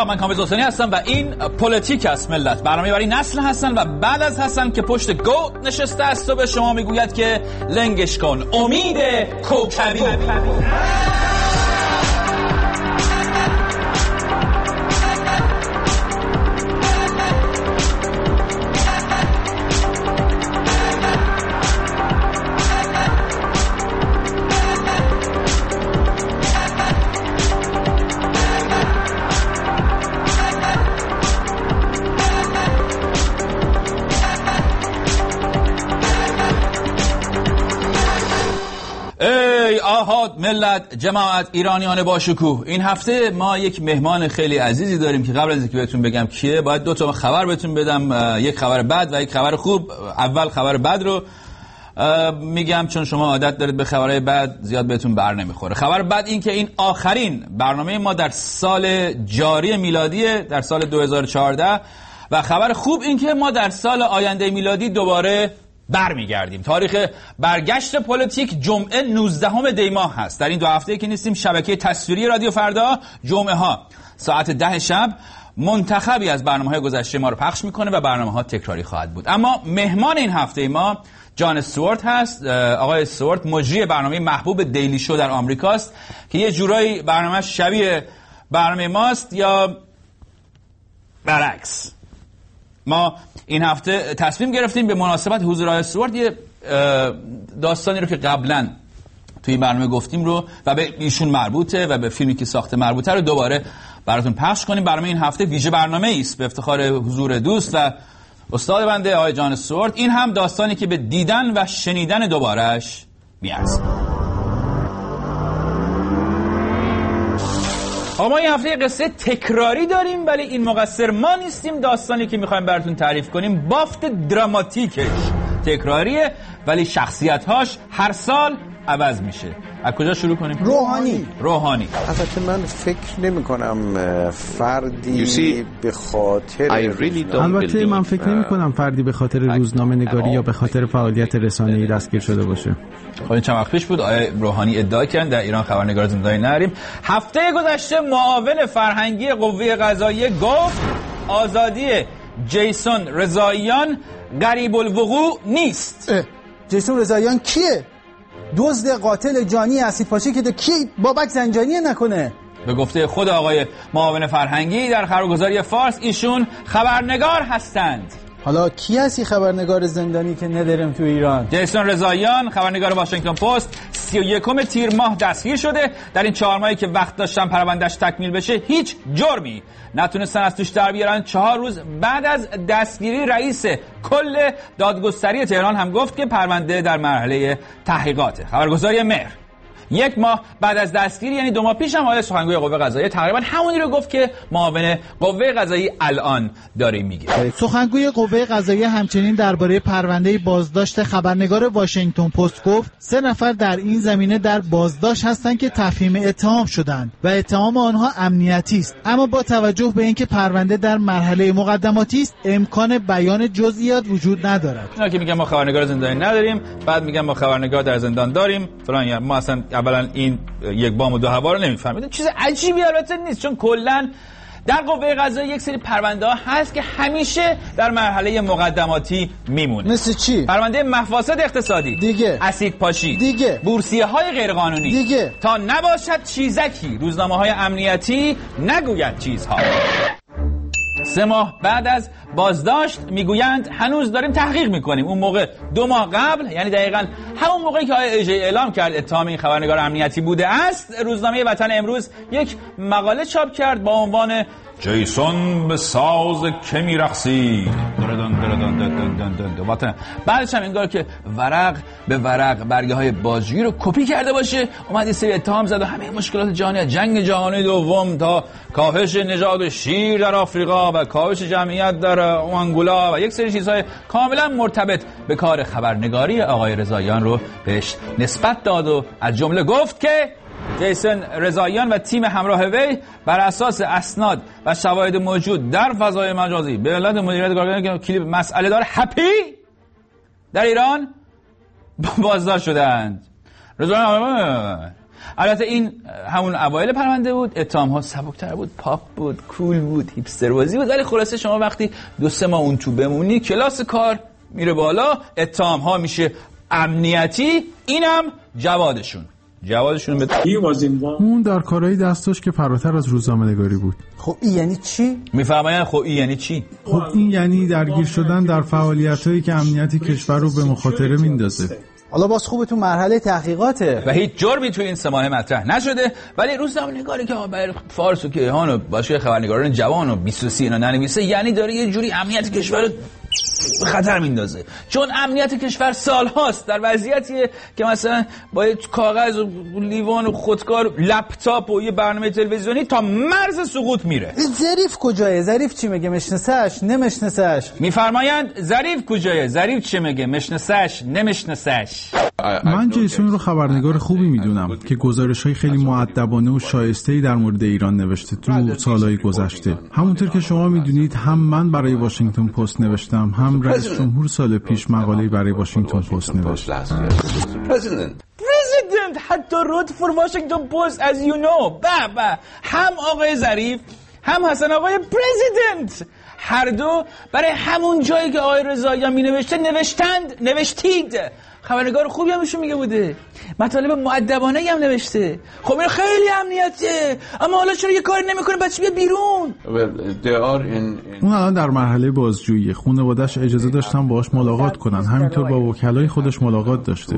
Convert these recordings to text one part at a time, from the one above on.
سلام، من کامبیز حسینی هستم و این پلیتیک است ملت، برنامه برای نسل حسن و بعد از حسن که پشت گوت نشسته است و به شما میگوید که لنگش کن امید کوکبی. آهاد ملت، جماعت، ایرانیان با شکوه، این هفته ما یک مهمان خیلی عزیزی داریم که قبل از اینکه بهتون بگم کیه باید دو تا خبر بهتون بدم، یک خبر بد و یک خبر خوب. اول خبر بد رو میگم چون شما عادت دارید به خبرهای بد زیاد بهتون بر نمیخوره. خبر بد این که این آخرین برنامه ما در سال جاری میلادیه، در سال 2014، و خبر خوب این که ما در سال آینده میلادی دوباره برمیگردیم. تاریخ برگشت پلیتیک جمعه 19 دی ماه هست. در این دو هفته که نیستیم شبکه تصویری رادیو فردا جمعه ها ساعت 10 شب منتخبی از برنامه‌های گذشته ما رو پخش میکنه و برنامه‌ها تکراری خواهد بود. اما مهمان این هفته ما جان استوارت هست. آقای استوارت مجری برنامه محبوب دیلی شو در آمریکاست که یه جورایی برنامه‌اش شبیه برنامه ماست یا برعکس. ما این هفته تصمیم گرفتیم به مناسبت حضور آقای استوارت یه داستانی رو که قبلا توی برنامه گفتیم رو و به ایشون مربوطه و به فیلمی که ساخته مربوطه رو دوباره براتون پخش کنیم. برنامه این هفته ویژه برنامه است به افتخار حضور دوست و استاد بنده آقای جان استوارت. این هم داستانی که به دیدن و شنیدن دوبارهش میارزه. ما این هفته قصه تکراری داریم ولی این مقصر ما نیستیم. داستانی که میخوایم براتون تعریف کنیم بافت دراماتیکش تکراریه ولی شخصیت‌هاش هر سال عوض میشه. از کجا شروع کنیم؟ روحانی. البته من فکر نمی کنم فردی به خاطر البته من فکر نمی کنم فردی به خاطر روزنامه نگاری یا به خاطر فعالیت رسانه‌ای دستگیر شده باشه. خب این چند وقت پیش بود آقای روحانی ادعا کردن در ایران خبرنگار زندانی نریم. هفته گذشته معاون فرهنگی قوه قضاییه گفت آزادی جیسون رضاییان غریب الوقوع نیست. جیسون رضاییان کیه؟ دزد قاتل جانی اسیدپاشی که کی بابک زنجانی نکنه؟ به گفته خود آقای معاون فرهنگی در خبرگزاری فارس ایشون خبرنگار هستند. حالا کی هستی خبرنگار زندانی که نداریم تو ایران؟ جیسون رضاییان خبرنگار واشنگتن پست 31 تیر ماه دستگیر شده. در این 4 ماهی که وقت داشتن پروندهش تکمیل بشه هیچ جرمی نتونستن از توش در بیارن. 4 روز بعد از دستگیری رئیس کل دادگستری تهران هم گفت که پرونده در مرحله تحقیقاته. خبرگزاری مهر 1 ماه بعد از دستگیری یعنی 2 ماه پیش هم آقای سخنگوی قوه قضاییه تقریبا همونی رو گفت که معاون قوه قضاییه الان داره میگه. سخنگوی قوه قضاییه همچنین درباره پرونده بازداشت خبرنگار واشنگتن پست گفت 3 نفر در این زمینه در بازداشت هستند که تفهیم اتهام شدند و اتهام آنها امنیتی است، اما با توجه به اینکه پرونده در مرحله مقدماتی است امکان بیان جزئیات وجود ندارد. اینا که میگن ما خبرنگار زندانی نداریم بعد میگن ما خبرنگار در زندان داریم فلان، ما اصلا اولا این یک بام و 2 هوا رو نمیفهمید. چیز عجیبی البته نیست چون کلا در قوه قضاییه یک سری پرونده ها هست که همیشه در مرحله مقدماتی میمونه. مثل چی؟ پرونده مفاسد اقتصادی دیگه، اسیدپاشی دیگه، بورسیه های غیرقانونی دیگه، تا نباشد چیزکی روزنامه های امنیتی نگوید چیزها. 3 ماه بعد از بازداشت میگویند هنوز داریم تحقیق میکنیم. اون موقع 2 ماه قبل یعنی دقیقاً همون موقعی که آقای ایجی اعلام کرد اتهام این خبرنگار امنیتی بوده است، روزنامه وطن امروز یک مقاله چاپ کرد با عنوان جیسون به ساز که میرقصی. بعدش هم انگار که ورق به ورق برگه های بازجویی رو کپی کرده باشه اومد یه سری اتهام زد و همه مشکلات جهانی از جنگ جهانی دوم تا کاهش نژاد شیر در آفریقا و کاهش جمعیت در آنگولا و یک سری چیزهای کاملا مرتبط به کار خبرنگاری آقای رضاییان رو بهش نسبت داد و از جمله گفت که جیسون رضاییان و تیم همراه وی بر اساس اسناد و شواهد موجود در فضای مجازی به علت مدیریت کارگاهی که کلیپ مسئله داره هپی در ایران بازداشت شدند. رضاییان البته این همون اوایل پرونده بود، اتهام‌ها سبک‌تر بود، پاپ بود، کول بود، هیپستر بازی بود، ولی خلاصه شما وقتی 2-3 ماه اون تو بمونی کلاس کار میره بالا، اتهام‌ها میشه امنیتی. اینم جوادشون به اون در کارهای دستش که فراتر از روزنامه‌نگاری بود. خب این یعنی چی؟ میفهمین خب این یعنی چی؟ خب این یعنی درگیر شدن در فعالیتایی که امنیت کشور رو به مخاطره میندازه. حالا باز خوبه تو مرحله تحقیقاته و هیچ جرمی توی این 3 ماه مطرح نشده، ولی روزنامه‌نگاری که برای فارس و کیهان و باشگاه خبرنگاران جوان و 20 اینا ننویسه، یعنی داره یه جوری امنیت کشور رو به خطر میندازه. چون امنیت کشور سالهاست در وضعیتیه که مثلا با کاغذ و لیوان و خودکار لپتاپ و یه برنامه تلویزیونی تا مرز سقوط میره. ظریف کجایه؟ ظریف چی میگه؟ مشناسش نمشناسش؟ میفرمایند ظریف کجایه؟ ظریف چی میگه؟ مشناسش نمشناسش؟ من جیسون رو خبرنگار خوبی میدونم که گزارش‌های خیلی مؤدبانه و شایسته‌ای در مورد ایران نوشته تو سالهای گذشته. همونطور که شما میدونید هم من برای واشنگتن پست نوشتم، هم رئیس جمهور سال پیش مقاله‌ای برای واشنگتن پست نوشت. President حتی wrote for Washington Post as you know. بابا هم آقای ظریف هم حسن آقای پرزیدنت، هر دو برای همون جایی که آقای رضاییان می نوشتید. خبرنگار خوبی همشون میگه بوده، مطالب مؤدبانه هم نوشته. خب این خیلی امنیتیه، اما حالا چرا یه کاری نمیکنه بچه بیا بیرون؟ اون الان در مرحله بازجویی، خانواده‌اش اجازه داشتن باهاش ملاقات کنن، همینطور با وکلای خودش ملاقات داشته.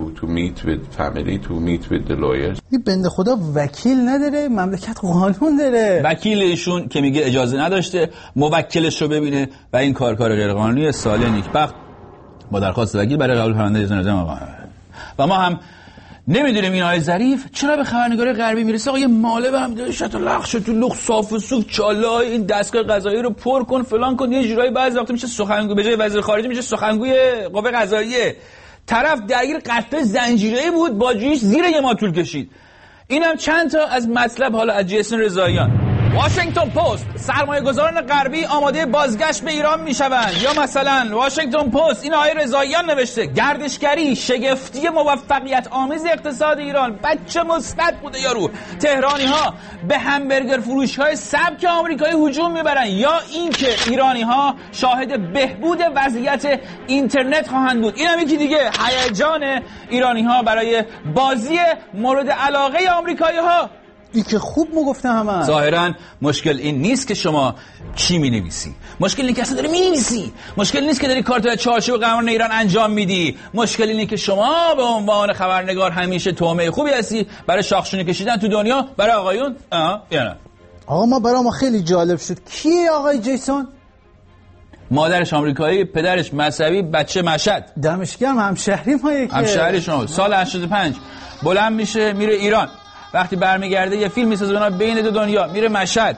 این بنده خدا وکیل نداره، مملکت قانون داره. وکیل ایشون که میگه اجازه نداشته موکلش رو ببینه و این کار غیرقانونی. سال نیکبخت با درخواست وکیل برای قبول پرونده اجازه نظام و ما هم نمیدونیم این آقای ظریف چرا به خبرنگاری غربی میرسه. آقا یه ماله به هم داشت تو لخش تو لخ صاف و سوک چالای این دستگاه قضایی رو پر کن فلان کن، یه جورایی بعضی وقتا میشه سخنگوی، به جای وزیر خارجه میشه سخنگوی قوه قضاییه. طرف درگیر قتل زنجیره‌ای بود، باجویش زیر یه ماه طول کشید. اینم چند تا از مطلب حالا از جیسون رضاییان. واشنگتن پست: سرمایه‌گذاران غربی آماده بازگشت به ایران میشوند. یا مثلا واشنگتن پست این آقای رضاییان نوشته: گردشگری شگفتی موفقیت آمیز اقتصاد ایران. بچه مثبت بوده یارو. تهرانی ها به همبرگر فروش های سبک آمریکایی هجوم میبرن. یا اینکه ایرانی ها شاهد بهبود وضعیت اینترنت خواهند بود. اینم یکی دیگه، هیجان ایرانی ها برای بازی مورد علاقه آمریکایی ها. این که خوب گفته همه. ظاهرا مشکل این نیست که شما چی می‌نویسی، مشکل اینه که اصلا داری می‌نویسی. مشکل نیست که داری کار تو چارچوب قوانین ایران انجام میدی. مشکل اینه که شما به عنوان خبرنگار همیشه تومه خوبی هستی برای شاخشونی کشیدن تو دنیا برای آقایون. یا نه؟ آقا ما برای ما خیلی جالب شد. کیه آقای جیسون؟ مادرش آمریکایی، پدرش مذهبی، بچه مشهد. دمشقم همشهری ما یکی. همشهری شما. سال 85 بلند میشه میره ایران. وقتی برمیگرده یه فیلم میسازه بنا بین دو دنیا، میره مشهد.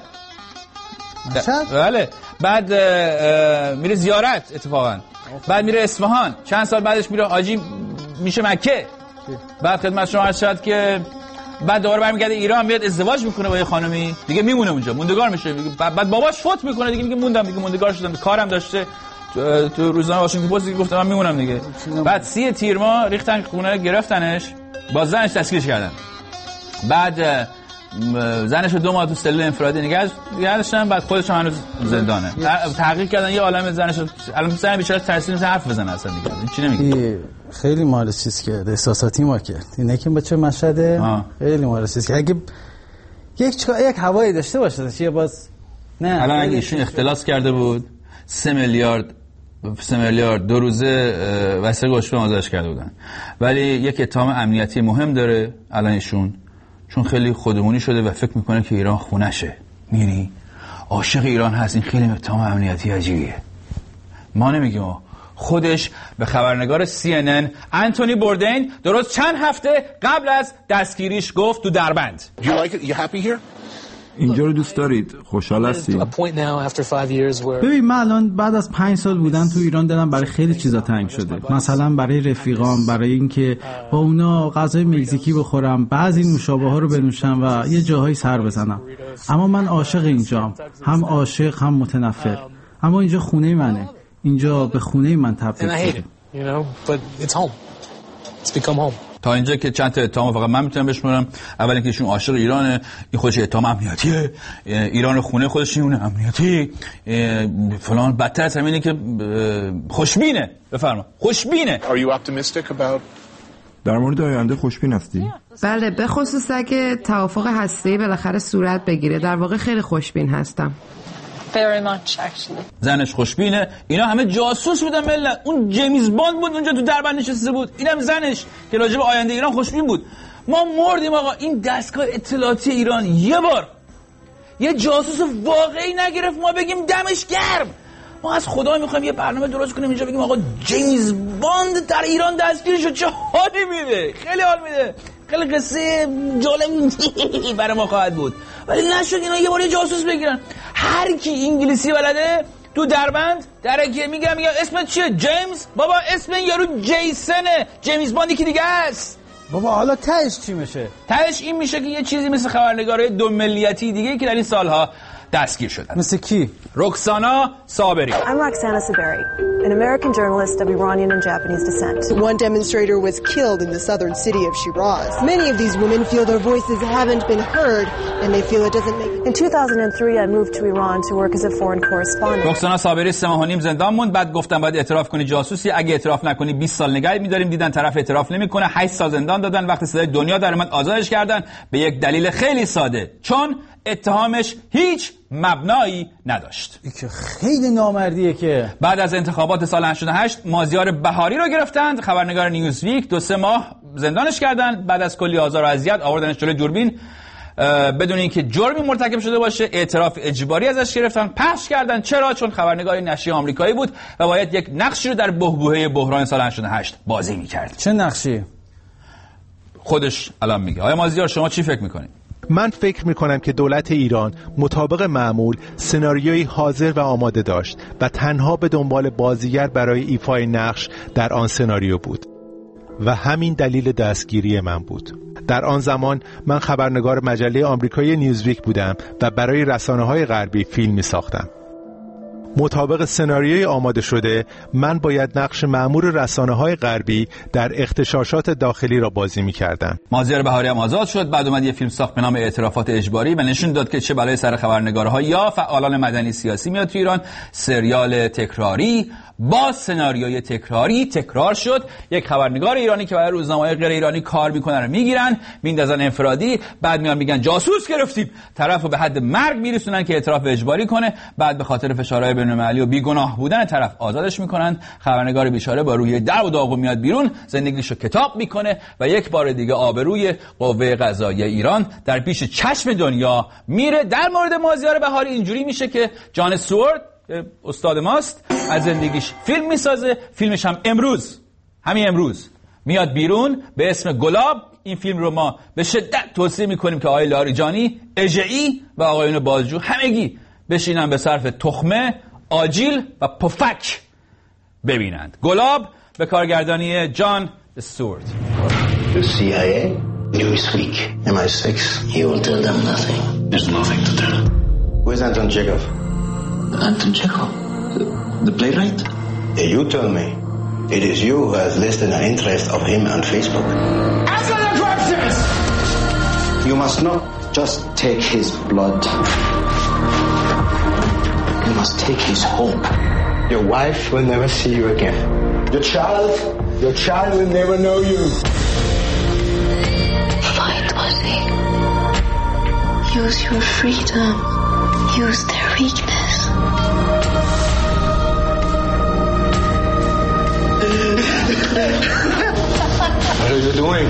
بله. بعد میره زیارت اتفاقا. بعد میره اصفهان. چند سال بعدش میره حاجی میشه مکه. بعد خدمت شما عرض شد که بعد دوباره برمیگرده ایران، میاد ازدواج میکنه با یه خانمی دیگه، میمونه اونجا، موندگار میشه. بعد باباش فوت میکنه دیگه، میگه موندم دیگه، موندگار شدم، کارم داشته تو روزنامه واشنگتن پست دیگه، گفتم من میمونم دیگه. بعد 30 تیر ماه ریختن خونه، گرفتنش، با زنش دستگیرش کردن. بعد زنش رو 2 ماه تو سلول انفرادی نگه داشتن. بعد خودش هم هنوز زندانه. تحقیق کردن یه عالمه زنش رو، الان زن بیچاره ترسید حرف بزنه اصلا دیگه. چی نمیگه؟ خیلی مال چیز کرد، احساساتی ما کرد. اینه که بچه مشهده خیلی مال چیز کرد. اگه یک هوایی داشته باشه چیه باز نه. الان اگه ایشون اختلاس کرده بود 3 میلیارد 2 روزه وثیقه گوشت آزادش کرده بودن. ولی یک اتهام امنیتی مهم داره الان ایشون، چون خیلی خودمونی شده و فکر میکنه که ایران خونشه. می‌بینی؟ عاشق ایران هست. این خیلی اتهام امنیتی عجیبیه. ما نمیگیم، خودش به خبرنگار CNN انتونی بوردین درست چند هفته قبل از دستگیریش گفت تو دربند. اینجا رو دوست دارید؟ خوشحال هستید؟ ببین من الان بعد از 5 سال بودن تو ایران دلم برای خیلی چیزا تنگ شده. مثلا برای رفیقام، برای اینکه با اونا غذای مکزیکی بخورم، بعضی نوشابه ها رو بنوشم و یه جاهایی سر بزنم. اما من عاشق اینجام، هم عاشق هم متنفر. اما اینجا خونه منه، اینجا به خونه من تبدیل شده. تا اینجا که چند تا اتهام فقط من میتونم بشمارم. اول اینکه ایشون عاشق ایرانه، این خودش اتهام امنیتیه، ایران خونه خودش اون امنیتی فلان. بدتر از همینه که خوشبینه. بفرما. خوشبینه. در مورد آینده خوشبین هستی؟ بله، به خصوص اگه توافق هسته‌ای بالاخره صورت بگیره. در واقع خیلی خوشبین هستم. زنش خوشبینه. اینا همه جاسوس بودن ملت. اون جیمز باند بود اونجا تو دربند نشسته بود، اینم زنش که راجع به آینده ایران خوشبین بود. ما مردیم آقا. این دستگاه اطلاعاتی ایران یه بار یه جاسوس واقعی نگرفت ما بگیم دمش گرم. ما از خدا میخوایم یه برنامه درست کنیم اینجا بگیم آقا جیمز باند در ایران دستگیر شد. چه حالی میده، خیلی حال میده، خیلی قصه جالب برای ما خواهد بود. ولی نشد اینا یه بار یه جاسوس بگیرن. هر کی انگلیسی بلده تو دربند درگه میگم اسمت چیه؟ جیمز. بابا اسم این یارو جیسنه، جیمز باندی که دیگه است. بابا حالا تهش چی میشه؟ تهش این میشه که یه چیزی مثل خبرنگارای دو ملیتی دیگه که در این سالها دستگیر شدن. مثل کی؟ رکسانا صابری. I'm Roxana Saberi, an American journalist of Iranian and Japanese descent. One demonstrator was killed in the southern city of Shiraz. Many of these women feel their voices haven't been heard and they feel it doesn't make. In 2003 I moved to Iran to work as a foreign correspondent. رکسانا صابری 3 ماه و نیم زندان موند. بعد گفتن باید اعتراف کنی جاسوسی، اگه اعتراف نکنی 20 سال نگهت می‌داریم. دیدن طرف اعتراف نمی‌کنه، 8 سال زندان دادن. وقتی صدای دنیا در اومد آزادش کردن به یک دلیل خیلی ساده، چون اتهامش هیچ مبنایی نداشت. این که خیلی نامردیه. که بعد از انتخابات سال 88 مازیار بهاری رو گرفتند، خبرنگار نیوزویک. 2-3 ماه زندانش کردند. بعد از کلی آزار و اذیت آوردنش جلوی دوربین بدون اینکه جرمی مرتکب شده باشه. اعتراف اجباری ازش گرفتن، پخش کردن. چرا؟ چون خبرنگار نشریه آمریکایی بود و باید یک نقشی رو در بحبوحه بحران سال 88 بازی می‌کرد. چه نقشی؟ خودش الان میگه. آقای مازیار شما چی فکر می‌کنید؟ من فکر میکنم که دولت ایران مطابق معمول سناریویی حاضر و آماده داشت و تنها به دنبال بازیگر برای ایفای نقش در آن سناریو بود و همین دلیل دستگیری من بود. در آن زمان من خبرنگار مجله آمریکایی نیوزویک بودم و برای رسانه‌های غربی فیلم می‌ساختم. مطابق سناریوی آماده شده من باید نقش مأمور رسانه‌های غربی در اغتشاشات داخلی را بازی می‌کردم. مازیار بهاری هم آزاد شد. بعد اومد یه فیلم ساخت به نام اعترافات اجباری و نشون داد که چه بلای سر خبرنگارها یا فعالان مدنی سیاسی میاد تو ایران. سریال تکراری با سناریوی تکراری تکرار شد. یک خبرنگار ایرانی که برای روزنامه‌های غیر ایرانی کار میکنه رو میگیرن، میندازن انفرادی، بعد میان میگن جاسوس گرفتیم، طرفو به حد مرگ میرسونن که اعتراف اجباری کنه. بعد به خاطر فشارهای بین‌المللی و بیگناه بودن طرف آزادش میکنن. خبرنگار بیچاره با روی درد و داغ میاد بیرون، زندگیشو کتاب میکنه و یک بار دیگه آبروی قوه قضاییه ایران در پیش چشم دنیا میره. در مورد مازیار بهاری اینجوری میشه که جان استوارت استاد ماست از زندگیش فیلم میسازه. فیلمش هم همین امروز میاد بیرون به اسم گلاب. این فیلم رو ما به شدت توصیه میکنیم که آقای لاریجانی، اژه‌ای و آقایون بازجو همگی بشینن به صرف تخمه، آجیل و پفک ببینند. گلاب به کارگردانی جان استوارت. The CIA, Newsweek, MI6. You will tell them nothing. There's nothing to tell. Where's Anton Chekhov? Anton Chekhov? The playwright? You tell me. It is you who has listed an interest of him on Facebook. Answer the questions! You must not just take his blood. You must take his hope. Your wife will never see you again. Your child will never know you. Fight, Ozzy. Use your freedom. Use their weakness. What are you doing?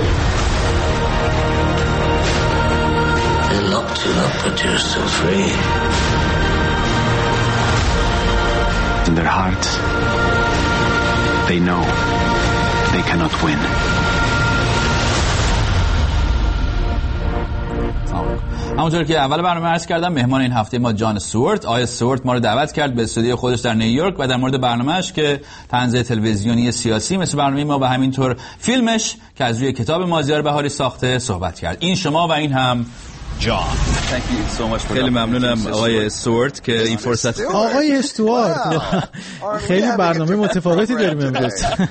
They locked you up, but you're still free. In their hearts, they know they cannot win. همونطور که اول برنامه عرض کردم مهمان این هفته ما جان استوارت. آقای استوارت ما رو دعوت کرد به استودیو خودش در نیویورک و در مورد برنامه‌اش که طنز تلویزیونی سیاسی مثل برنامه ما و همینطور فیلمش که از روی کتاب مازیار بهاری ساخته صحبت کرد. این شما و این هم John. Thank you so much. خیلی ممنونم آقای استوارت که این فرصت. آقای استوارت خیلی برنامه متفاوتی داریم امروز.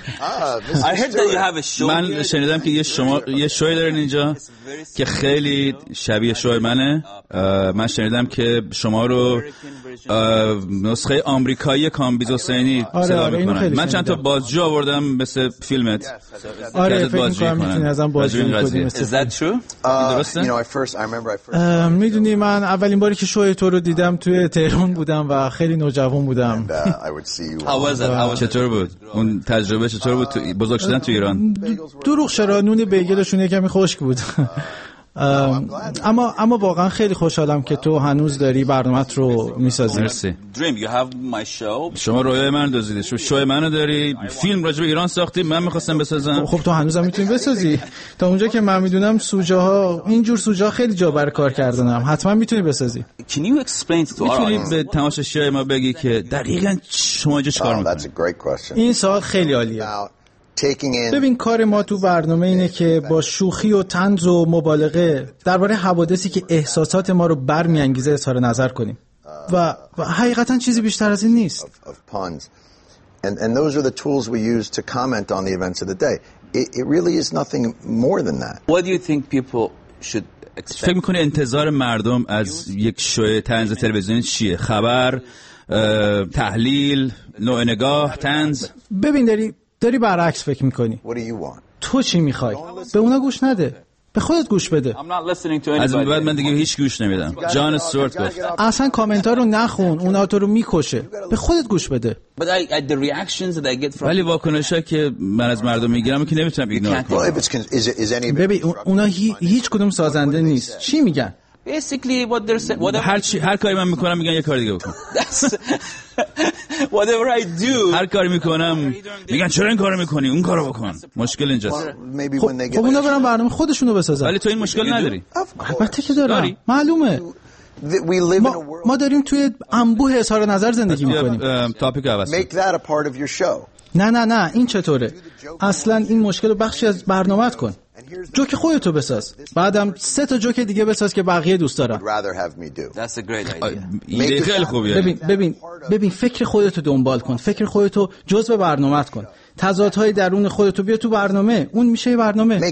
من شنیدم که یه شوی دارین اینجا که خیلی شبیه شوی منه. من شنیدم که شما رو نسخه آمریکایی کامبیز حسینی صدا میکنن. من چند تا بازجو آوردم مثل فیلمت. آره فکر میکنم میتونی ازم بازجو کنیم. Is that true? درسته؟ میدونی من اولین باری که شوی تو رو دیدم توی تهران بودم و خیلی نوجوان بودم. چطور بود؟ اون تجربه چطور بود بزرگ شدن تو ایران؟ دروغ چرا، نون بیگلشون یکمی خشک بود. اما واقعا خیلی خوشحالم که تو هنوز داری برنامه‌ت رو میسازی. مرسی. شما رویای من دزدیدی. شو منو داری، فیلم راجع به ایران ساختی، من می‌خواستم بسازم. خب تو هنوزم میتونی بسازی. تا اونجا که من میدونم سوژه‌ها اینجور سوژه‌ها خیلی جا برای کار کردنم. حتما میتونی بسازی. میتونی به تماشاچیای ما بگی که دقیقاً شما اینجا چیکار می‌کنید؟ این سوال خیلی عالیه. ببین کار ما تو برنامه اینه که با شوخی و طنز و مبالغه درباره حوادثی که احساسات ما رو برمی‌انگیزه اظهار نظر کنیم و حقیقتا چیزی بیشتر از این نیست. And those are the tools we use to comment on the events of the day. It really is nothing more than that. What do you think people should expect? فکر می‌کنی انتظار مردم از یک شو طنز تلویزیونی چیه؟ خبر، تحلیل، نوع نگاه، طنز؟ ببین داری برعکس فکر میکنی. تو چی میخوای؟ به اونا گوش نده، به خودت گوش بده. از این بعد من دیگه هیچ گوش نمیدم. جان استوارت گفت اصلا کامنت ها رو نخون، اونا تو رو میکشه. به خودت گوش بده. ولی واکنشا که من از مردم میگیرم که نمیتونم ایگنور کنم. ببین اونا هیچ کدوم سازنده نیست. چی میگن؟ هر کاری من میکنم میگن یه کار دیگه بکن. Whatever I do هر کاری میکنم میگن چرا این کارو میکنی، اون کارو بکن. مشکل اینجاست. خب اونا برن برنامه خودشونو بسازن. ولی تو این مشکل نداری. البته که دارم. معلومه. ما داریم توی انبوه اظهار نظر زندگی میکنیم. تاپیک عوض. نه این چطوره؟ اصلا این مشکل رو بخشی از برنامه‌ت کن. جوک خودتو بساز، بعدم 3 تا جوک دیگه بساز که بقیه دوست دارن. ایده خیلی خوبیه. ببین فکر خودتو دنبال کن، فکر خودتو جزء برنامه‌ت کن. تضادهای درون خودتو بیا تو برنامه، اون میشه یه برنامه.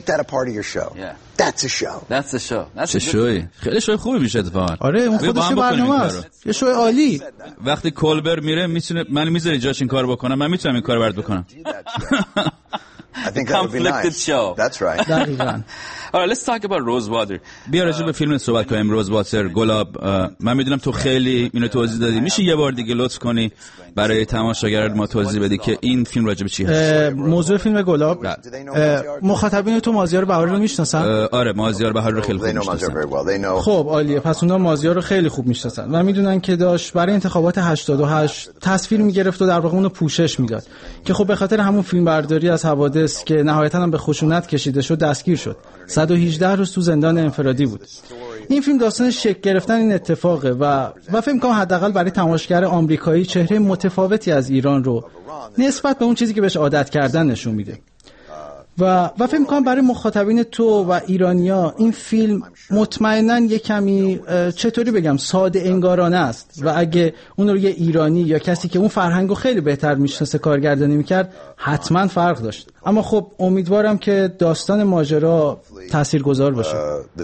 چه شوی خیلی شوی خوبی میشه اتفاقا. آره اون خودش برنامه است، یه شوی عالی. وقتی کولبر میره میتونه من میذاری جاش این کارو بکنم، من میتونم این کارو برات بکنم. I think that would be nice. Show. That's right. All right, let's talk about Rosewater. بیا راجع به فیلم صحبت کنیم. روزواتر، گلاب. من میدونم تو خیلی اینو توضیح دادی. میشه یه بار دیگه لطف کنی برای تماشاگران ما توضیح بدی که این فیلم راجع به چی هست؟ موضوع فیلم گلاب. مخاطبین تو مازیار بهاری رو میشناسن؟ آره مازیار بهاری رو خیلی خوب میشناسن. خب عالیه. پس اونا مازیار رو خیلی خوب میشناسن و میدونن که داشت برای انتخابات 88 تصویر میگرفت و در واقع اونو پوشش میداد که خب به خاطر همون فیلم برداری از حوادث که نهایتاً هم به خشونت کشیده شد دستگیر شد. 118 روز تو زندان انفرادی بود. این فیلم داستان شکل گرفتن این اتفاقه و فکر می‌کنم حداقل برای تماشاگر آمریکایی چهره متفاوتی از ایران رو نسبت به اون چیزی که بهش عادت کردن نشون میده. و فکر می‌کنم برای مخاطبین تو و ایرانیا این فیلم مطمئناً یه کمی چطوری بگم ساده انگارانه است و اگه اون رو یه ایرانی یا کسی که اون فرهنگو خیلی بهتر میشناسه کارگردانی میکرد حتما فرق داشت. اما خب امیدوارم که داستان ماجرا تاثیرگذار باشه.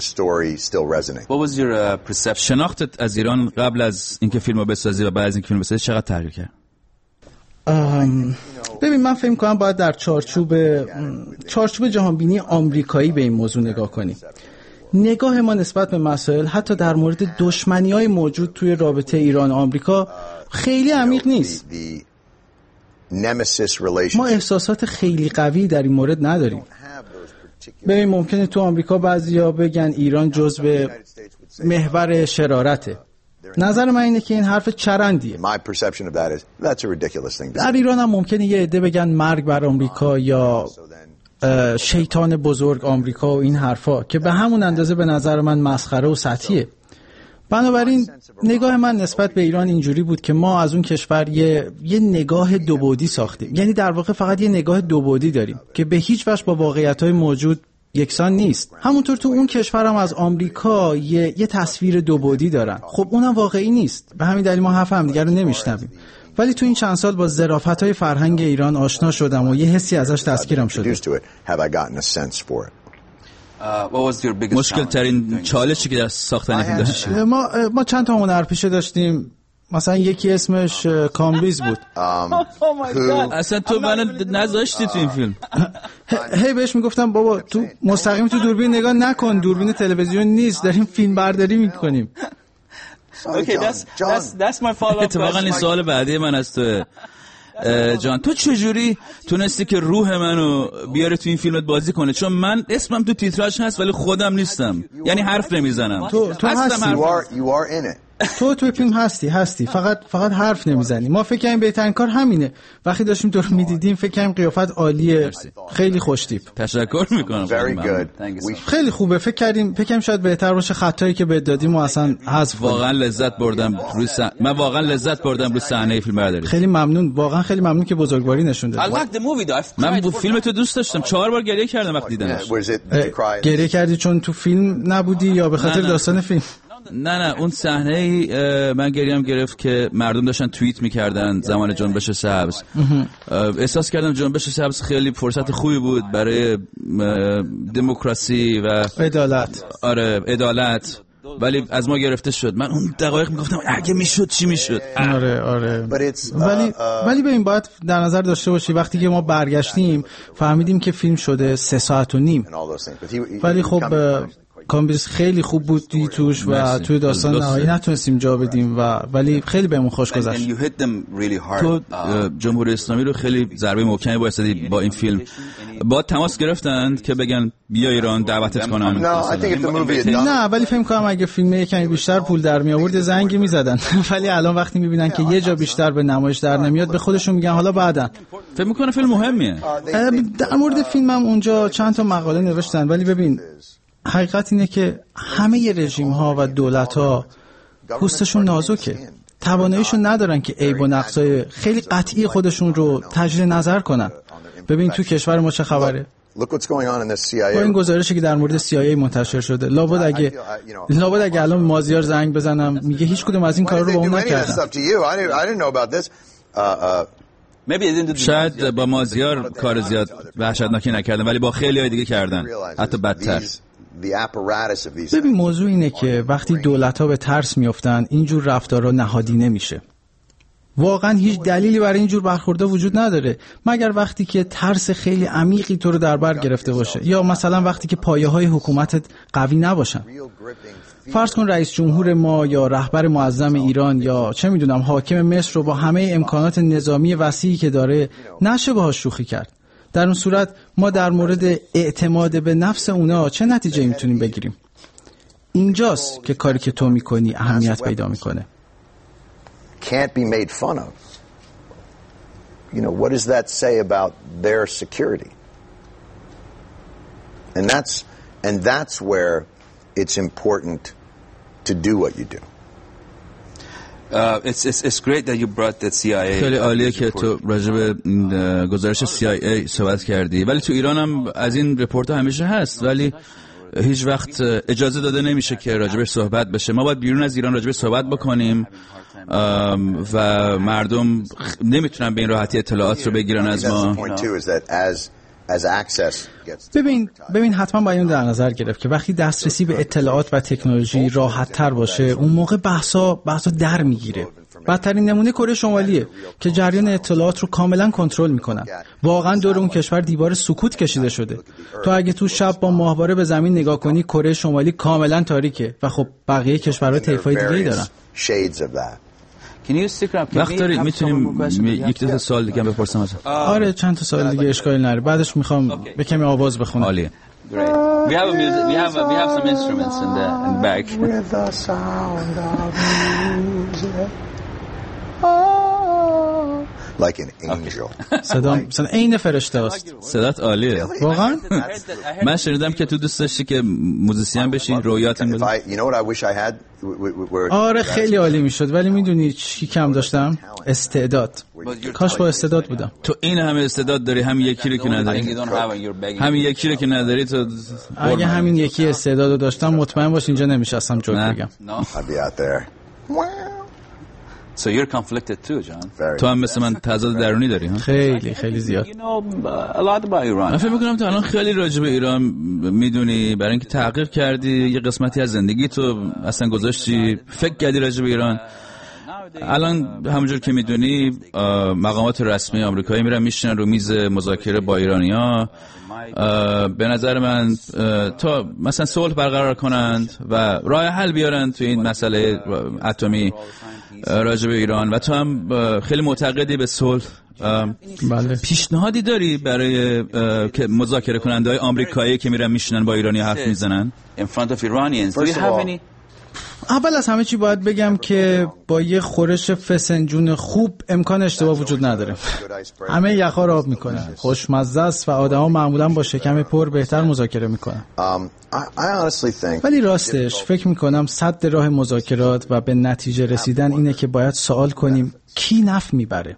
شناختت از ایران قبل از اینکه فیلمو بسازی و بعد از اینکه فیلم بسازی چقدر تغییر کرد؟ ببین من فکر می‌کنم باید در چارچوب جهانبینی آمریکایی به این موضوع نگاه کنیم. نگاه ما نسبت به مسائل حتی در مورد دشمنی‌های موجود توی رابطه ایران و آمریکا خیلی عمیق نیست. ما احساسات خیلی قوی در این مورد نداریم. ببین ممکنه تو آمریکا بعضیا بگن ایران جزو محور شرارته. نظر من اینه که این حرف چرندیه. در ایران هم ممکنه یه عده بگن مرگ بر آمریکا یا شیطان بزرگ آمریکا و این حرفا که به همون اندازه به نظر من مسخره و سطحیه. بنابراین نگاه من نسبت به ایران اینجوری بود که ما از اون کشور یه نگاه دوبعدی ساختیم. یعنی در واقع فقط یه نگاه دوبعدی داریم که به هیچ وجه با واقعیت‌های موجود یکسان نیست. همونطور تو اون کشورم از آمریکا یه تصویر دو بعدی دارن. خب اونم واقعی نیست. به همین دلیل ما حرف همدیگه رو نمیشنویم. ولی تو این چند سال با ظرافت‌های فرهنگ ایران آشنا شدم و یه حسی ازش دستگیرم شده. مشکل ترین چالشی که در ساختن فیلم داشتید؟ ما چند تا هنرپیشه داشتیم. مثلا یکی اسمش کامبریز بود. اصلا تو منو نذاشتی تو این فیلم. هی بهش میگفتم بابا تو مستقیم تو دوربین نگاه نکن، دوربین تلویزیون نیست، داریم فیلم برداری میکنیم. اتفاقا این سوال بعدی من از تو جان، تو چجوری تونستی که روح منو بیاره تو این فیلمت بازی کنه؟ چون من اسمم تو تیتراژ هست ولی خودم نیستم، یعنی حرف نمیزنم. تو هستی. تو توی فیلم هستی فقط حرف نمیزنی. ما فکر کنیم بهترین کار همینه. وقتی داشتیم تو رو میدیدیم فکر کنیم قیافت عالیه، خیلی خوش تیپ. تشکر میکنم. خیلی خوبه. فکر کنیم شاید بهتر باشه خطایی که بهت دادیم و اصلا حذف کنیم. واقعا لذت بردم روی صحنه فیلم برداری. خیلی ممنون، واقعا خیلی ممنون که بزرگواری نشون دادی. من فیلم تو دوست داشتم، 4 بار گریه کردم وقتی دیدمش. گریه کردی چون تو فیلم نبودی یا به خاطر داستان فیلم؟ نه اون صحنه من گریم گرفت که مردم داشتن توییت میکردن زمان جنبش سبز. احساس کردم جنبش سبز خیلی فرصت خوبی بود برای دموکراسی و عدالت. آره عدالت، ولی از ما گرفته شد. من اون دقایق میگفتم اگه میشد چی میشد. آره ولی ببین باید در نظر داشته باشی وقتی که ما برگشتیم فهمیدیم که فیلم شده 3 ساعت و نیم. ولی خب کامبریز خیلی خوب بود توش و توی داستان نهایی نتونستیم جا بدیم ولی خیلی بهمون خوش گذشت. تو جمهوری اسلامی رو خیلی ضربه محکمی بایستدی با این فیلم. با تماس گرفتند که بگن بیا ایران دعوتت کنن؟ نه ولی فکر کنم اگه فیلم یکمی بیشتر پول در می آورد زنگی میزدن. ولی الان وقتی میبینن که یه جا بیشتر به نمایش در نمیاد به خودشون میگن حالا بعدن. فکر میکنه فیلم مهمیه. در مورد فیلمم اونجا چند تا مقاله نوشتن ولی ببین حقیقت اینه که همه رژیم ها و دولت ها پوستشون نازکه، تواناییشون ندارن که عیب و نقصای خیلی قطعی خودشون رو تجدید نظر کنن. ببین تو کشور ما چه خبره؟ با این گزارشی که در مورد CIA منتشر شده، لابد اگه الان مازیار زنگ بزنم میگه هیچ کدوم از این کارا رو با اون نکردن. شاید با مازیار کار زیاد وحشتناکی نکردن ولی با خیلی های دیگه کردن، حتی بدتر. ببین موضوع اینه که وقتی دولت‌ها به ترس میافتن اینجور رفتارها نهادینه میشه. واقعا هیچ دلیلی برای اینجور برخوردها وجود نداره مگر وقتی که ترس خیلی عمیقی تو رو در بر گرفته باشه یا مثلا وقتی که پایه‌های حکومتت قوی نباشن. فرض کن رئیس جمهور ما یا رهبر معظم ایران یا چه میدونم حاکم مصر رو با همه امکانات نظامی وسیعی که داره نشه باهاش شوخی کرد. در اون صورت ما در مورد اعتماد به نفس اونا چه نتیجه میتونیم بگیریم؟ اینجاست که کاری که تو میکنی اهمیت پیدا میکنه. Can't be made fun of. You know, what does that say about their security? And that's where it's important to do what you do. It's great that you brought that CIA. خیلی عالیه که تو راجع به گزارش CIA صحبت کردی، ولی تو ایران هم از این رپورت‌ها همیشه هست ولی هیچ وقت اجازه داده نمیشه که راجبش صحبت بشه. ما باید بیرون از ایران راجبش صحبت بکنیم و مردم نمیتونن به این راحتی اطلاعات رو بگیرن از ما. ببین حتما باید در نظر گرفت که وقتی دسترسی به اطلاعات و تکنولوژی راحت تر باشه اون موقع بحثا در میگیره. بدترین نمونه کره شمالیه که جریان اطلاعات رو کاملا کنترل میکنن. واقعا دور اون کشور دیوار سکوت کشیده شده. تو اگه تو شب با ماهواره به زمین نگاه کنی کره شمالی کاملا تاریکه و خب بقیه کشورها طیفای دیگه‌ای دارن. وقت داری میتونیم یک دو سوال دیگه بپرسم ازت؟ آره چند تا سوال دیگه اشکالی نداره. بعدش میخوام به کمی آواز بخونم. عالیه. We have some instruments in the back. With the sound of music. Oh, like an angel. صدا عین فرشته است. صدات عالیه. واقعا؟ من شنیدم که تو دوست داشتی که موزیسین بشی، رویات این بود. آره خیلی عالی میشد، ولی میدونی چی کم داشتم؟ استعداد. کاش با استعداد بودم. تو این همه استعداد داری، همین یکی رو که نداری. همین یکی رو که نداری تو. اگه همین یکی استعدادو داشتم مطمئن باش اینجا نمیشستم جوک بگم. So you're conflicted too, John. تو هم مثل من تضاد درونی داری ها؟ خیلی خیلی زیاد. من فکر میکنم تو الان خیلی راجع به ایران میدونی، برای اینکه تغییر کردی، یه قسمتی از زندگی تو اصلا گذاشتی، فکر کردی راجع به ایران. الان همونجور که میدونی مقامات رسمی آمریکایی میرن میشینن رو میز مذاکره با ایرانیا. به نظر من تا مثلا صلح برقرار کنند و راه حل بیارن تو این مسئله اتمی راجع به ایران، و تو هم خیلی معتقدی به صلح. بله. پیشنهادی داری برای که مذاکره کننده های آمریکایی که میرن میشینن با ایرانی حرف میزنن in front of Iranians? Do you have any? اول از همه چی باید بگم که با یه خورش فسنجون خوب امکان اشتباه وجود نداره. همه یخا رو آب میکنن، خوشمزه است و آدما معمولا با شکم پر بهتر مذاکره میکنن. ولی راستش فکر میکنم سد راه مذاکرات و به نتیجه رسیدن اینه که باید سوال کنیم کی نفع میبره.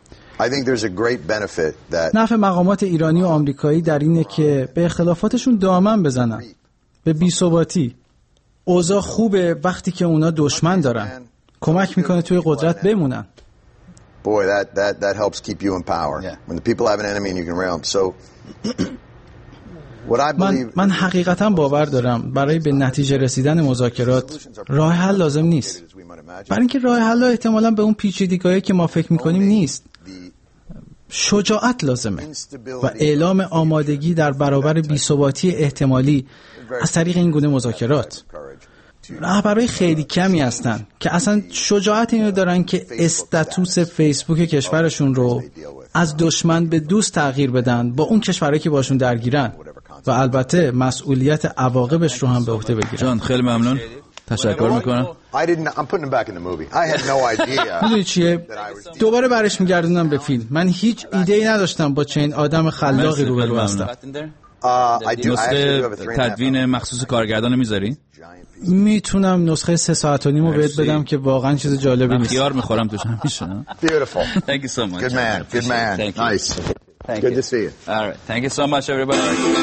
نفع مقامات ایرانی و آمریکایی در اینه که به اختلافاتشون دامن بزنن، به بی‌ثباتی. اوضاع خوبه وقتی که اونا دشمن دارن، کمک میکنه توی قدرت بمونن. That helps keep you in power. When the people have an enemy and you can rail them. So what I believe من حقیقتا باور دارم برای به نتیجه رسیدن مذاکرات راه حل لازم نیست. برای اینکه راه حل احتمالاً به اون پیچیدگی‌هایی که ما فکر میکنیم نیست. شجاعت لازمه و اعلام آمادگی در برابر بی‌ثباتی احتمالی از طریق این گونه مذاکرات. رهبرای خیلی کمی هستن که اصلا شجاعت اینو دارن که استاتوس فیسبوک کشورشون رو از دشمن به دوست تغییر بدن با اون کشورهایی که باشون درگیرن و البته مسئولیت عواقبش رو هم به عهده بگیرن. جان خیلی ممنون، تشکر میکنم. میدونی چیه؟ دوباره برش میگردونم به فیلم. من هیچ ایده‌ای نداشتم با چنین آدم خلاقی روبرو هستم. نسخه تدوین مخصوص کارگردان میذاری؟ میتونم نسخه 3.5 ساعت رو بهت بدم که واقعا چیز جالبی نیست. خیار میخورم توش همیشه. Beautiful. Thank you so much. Good man. Nice. Good to see you. All right. Thank you so much everybody.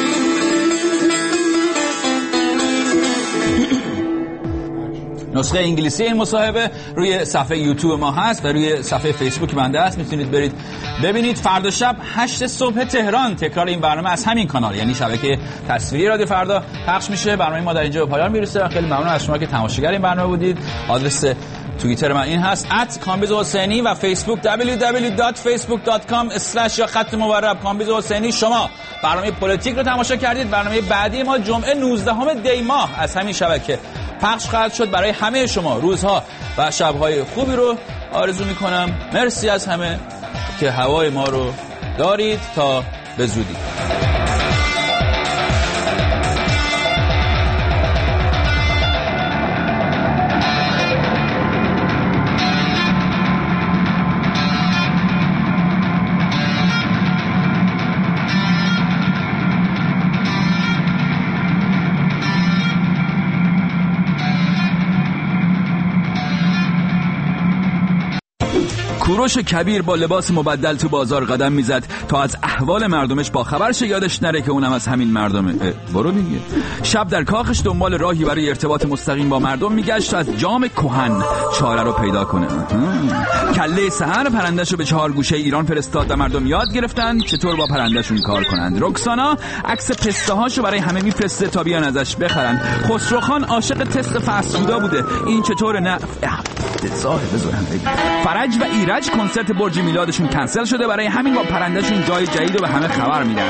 نسخه انگلیسی این مصاحبه روی صفحه یوتیوب ما هست و روی صفحه فیسبوک بنده هست، میتونید برید ببینید. فردا شب 8 صبح تهران تکرار این برنامه از همین کانال، یعنی شبکه تصویری رادیو فردا پخش میشه. برنامه ما در اینجا به پایان میرسه. خیلی ممنون از شما که تماشاگر این برنامه بودید. آدرس توییتر من این هست @کامبیزحسینی و فیسبوک www.facebook.com/ یا خط مورب کامبیز حسینی. شما برنامه پلیتیک رو تماشا کردید. برنامه بعدی ما جمعه 19 دی ماه از همین شبکه پخش خواهد شد. برای همه شما روزها و شبهای خوبی رو آرزو میکنم. مرسی از همه که هوای ما رو دارید. تا به زودی. کوروش کبیر با لباس مبدل تو بازار قدم میزد تا از احوال مردمش با خبر شه، یادش نره که اونم از همین مردمه. برو دیگه. شب در کاخش دنبال راهی برای ارتباط مستقیم با مردم میگشت از جام کهن چاره رو پیدا کنه. کله سحر پرندهشو به 4 گوشه ایران فرستاد و مردم یاد گرفتن چطور با پرندهشون کار کنند. رکسانا عکس پسته هاشو برای همه میفرسته تا بیان ازش بخرن. خسروخان عاشق تست فست فودا بوده. این چطور نه فرج و ایرج کنسرت برج میلادشون کنسل شده، برای همین با پرندهشون جای جدید رو به همه خبر میدن.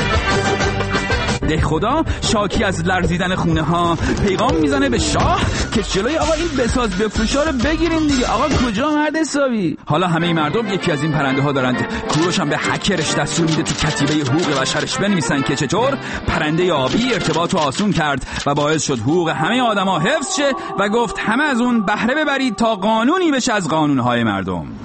ده خدا شاکی از لرزیدن خونه ها پیغام میزنه به شاه بکش جلوی آقا این بساز بفروشا رو بگیرین دیگه. آقا کجا مرد حسابی؟ حالا همه مردم یکی از این پرنده ها دارند. کوروش هم به هکرش دستور میده تو کتیبه حقوق بشرش بنویسن که چطور پرنده آبی ارتباط رو آسون کرد و باعث شد حقوق همه آدما حفظ شه و گفت همه از اون بهره ببرید تا قانونی بشه از قانونهای مردم.